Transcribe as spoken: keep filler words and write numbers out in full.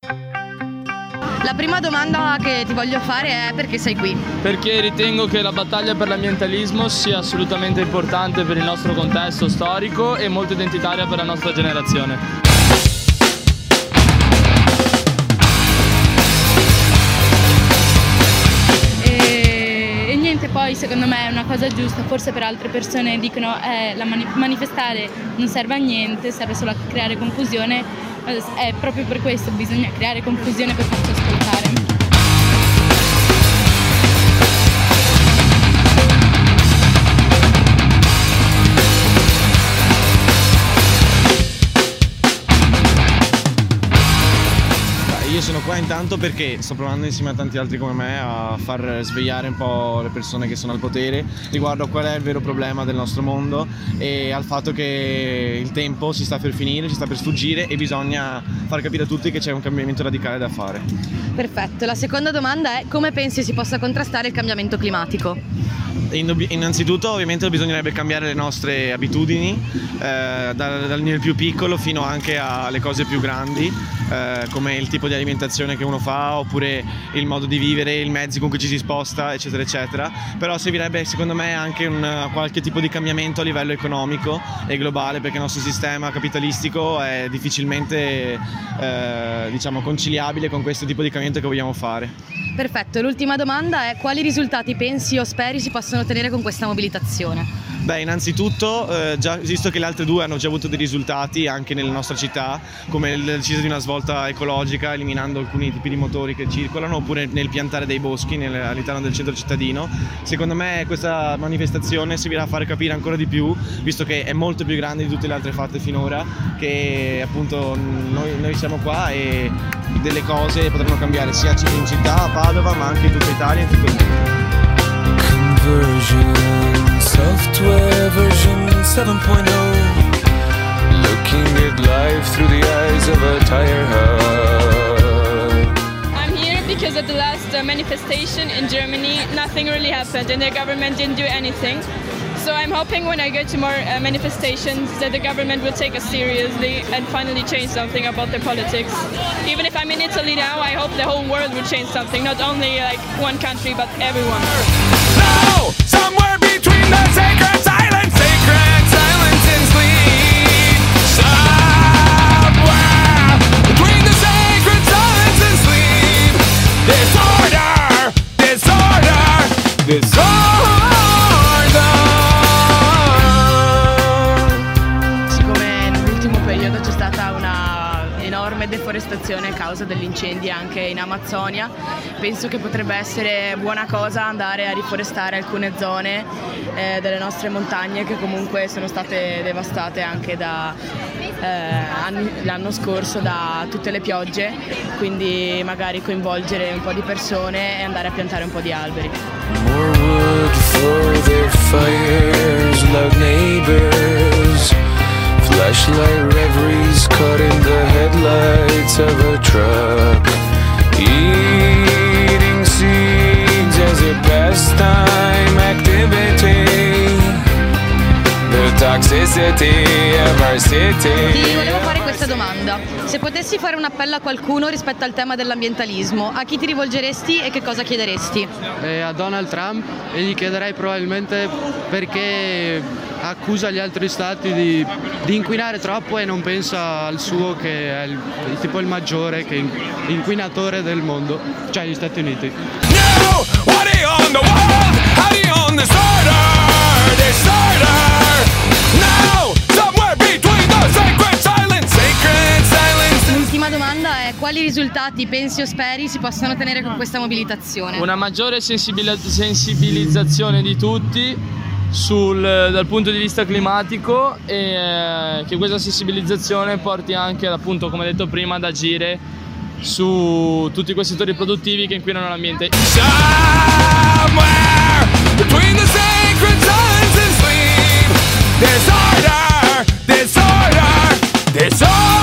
La prima domanda che ti voglio fare è: perché sei qui? Perché ritengo che la battaglia per l'ambientalismo sia assolutamente importante per il nostro contesto storico e molto identitaria per la nostra generazione. Poi secondo me è una cosa giusta, forse per altre persone dicono eh, la mani- manifestare non serve a niente, serve solo a creare confusione, è proprio per questo, bisogna creare confusione per farci ascoltare. Io sono qua intanto perché sto provando insieme a tanti altri come me a far svegliare un po' le persone che sono al potere riguardo a qual è il vero problema del nostro mondo e al fatto che il tempo si sta per finire, si sta per sfuggire e bisogna far capire a tutti che c'è un cambiamento radicale da fare. Perfetto, la seconda domanda è: come pensi si possa contrastare il cambiamento climatico? Innanzitutto ovviamente bisognerebbe cambiare le nostre abitudini eh, dal, dal nel più piccolo fino anche alle cose più grandi, eh, come il tipo di alimentazione che uno fa oppure il modo di vivere, i mezzi con cui ci si sposta eccetera eccetera. Però servirebbe secondo me anche un, qualche tipo di cambiamento a livello economico e globale, perché il nostro sistema capitalistico è difficilmente eh, diciamo conciliabile con questo tipo di cambiamento che vogliamo fare. Perfetto, l'ultima domanda è: quali risultati pensi o speri si possono ottenere con questa mobilitazione? Beh, innanzitutto, eh, già, visto che le altre due hanno già avuto dei risultati anche nella nostra città, come la decisione di una svolta ecologica eliminando alcuni tipi di motori che circolano, oppure nel piantare dei boschi nel, all'interno del centro cittadino, secondo me questa manifestazione servirà a fare capire ancora di più, visto che è molto più grande di tutte le altre fatte finora, che appunto noi, noi siamo qua e delle cose potranno cambiare sia in città, a Padova, ma anche in tutta Italia e in tutto il mondo. Conversion, software version seven point oh, looking at life through the eyes of a tire hub. I'm here because at the last uh, manifestation in Germany nothing really happened and the government didn't do anything. So I'm hoping when I go to more uh, manifestations that the government will take us seriously and finally change something about their politics. Even if I'm in Italy now, I hope the whole world will change something, not only like one country but everyone. No! Somewhere between the sacred silence, sacred silence and sleep. Somewhere between the sacred silence and sleep. Disorder! Disorder! Disorder! C'è stata una enorme deforestazione a causa degli incendi anche in Amazzonia. Penso che potrebbe essere buona cosa andare a riforestare alcune zone eh, delle nostre montagne che comunque sono state devastate anche da, eh, anni, l'anno scorso da tutte le piogge, quindi magari coinvolgere un po' di persone e andare a piantare un po' di alberi. More wood for their fires, loud neighbors. Flashlight reveries caught in the headlights of a truck. Eating seeds as a pastime activity. The toxicity of our city. Ti volevo fare questa domanda: se potessi fare un appello a qualcuno rispetto al tema dell'ambientalismo, a chi ti rivolgeresti e che cosa chiederesti? Eh, a Donald Trump, e gli chiederei probabilmente perché accusa gli altri stati di, di inquinare troppo e non pensa al suo, che è il, tipo il maggiore, che è inquinatore del mondo, cioè gli Stati Uniti. No! What are you on the world? How do you on disorder? Disorder! No! Somewhere between the sacred silence, sacred silence. L'ultima domanda è: quali risultati pensi o speri si possano ottenere con questa mobilitazione? Una maggiore sensibil- sensibilizzazione di tutti sul, dal punto di vista climatico e eh, che questa sensibilizzazione porti anche, appunto, come detto prima, ad agire su tutti quei settori produttivi che inquinano l'ambiente. Somewhere between the sacred silence and sleep. Disorder, disorder, disorder.